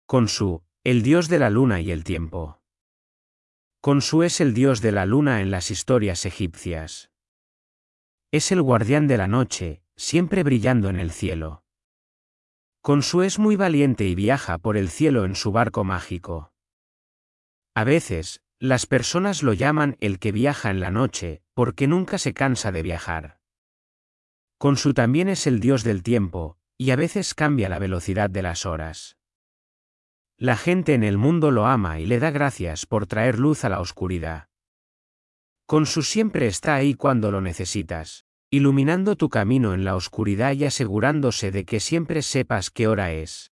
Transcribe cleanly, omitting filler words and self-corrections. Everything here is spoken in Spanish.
Khonsu, el dios de la luna y el tiempo. Khonsu es el dios de la luna en las historias egipcias. Es el guardián de la noche, siempre brillando en el cielo. Khonsu es muy valiente y viaja por el cielo en su barco mágico. A veces, las personas lo llaman el que viaja en la noche, porque nunca se cansa de viajar. Khonsu también es el dios del tiempo, y a veces cambia la velocidad de las horas. La gente en el mundo lo ama y le da gracias por traer luz a la oscuridad. Khonsu siempre está ahí cuando lo necesitas, iluminando tu camino en la oscuridad y asegurándose de que siempre sepas qué hora es.